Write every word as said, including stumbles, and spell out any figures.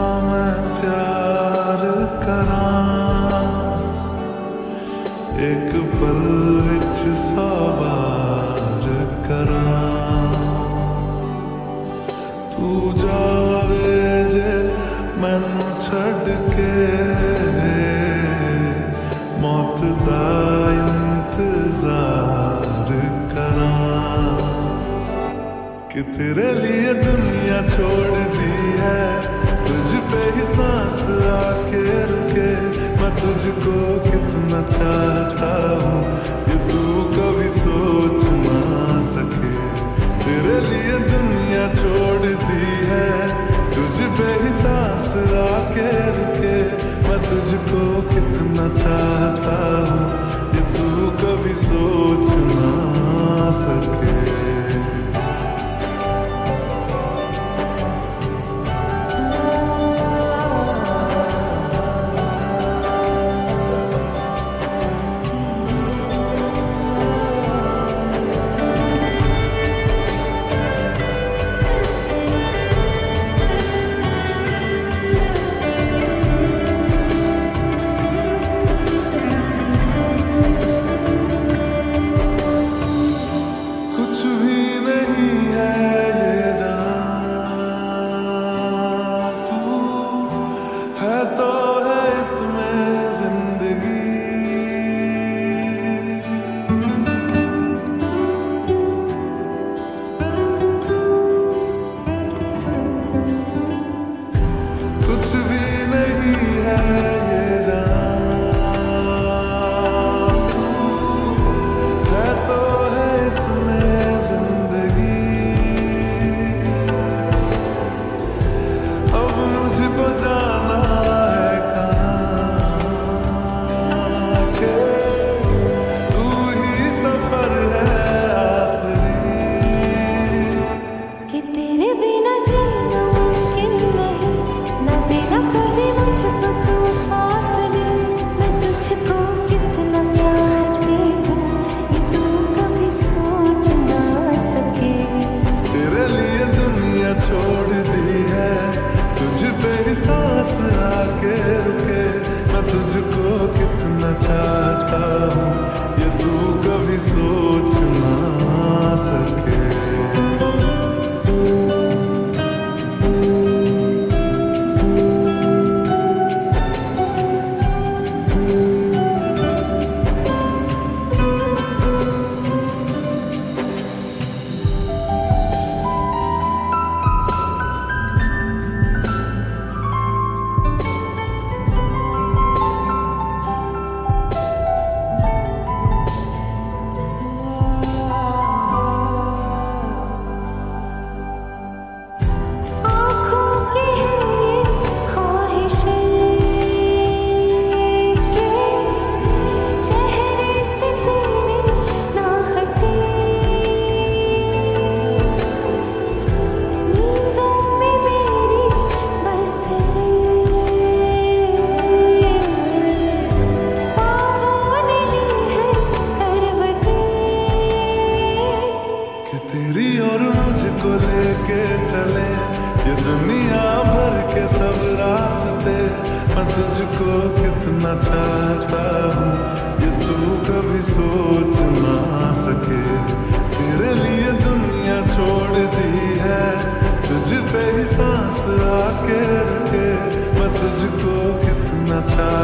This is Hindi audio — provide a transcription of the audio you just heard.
मैं प्यार करां, एक पल विच सौ बार करां। तू जावे जे मैनू छड़ के, मौत दा इंतजार करां। कि तेरे लिए दुनिया छोड़ दी है, तुझ पे ही सांस आके रुके। मैं तुझको कितना चाहता हूँ ये तू कभी सोच ना सके। तेरे लिए दुनिया छोड़ दी है, तुझ पे ही सांस आके रुके। मैं तुझको कितना चाहता हूँ ये तू कभी सोच ना सके। सांस आके रुके। मैं तुझको कितना चाहता हूँ ये तू कभी सोच ना सके। को लेके चले ये दुनिया भर के सब रास्ते। मैं तुझको कितना चाहता हूँ ये तू कभी सोच ना सके। तेरे लिए दुनिया छोड़ दी है, तुझ पे ही सांस आके रुके। मैं तुझको कितना चाहता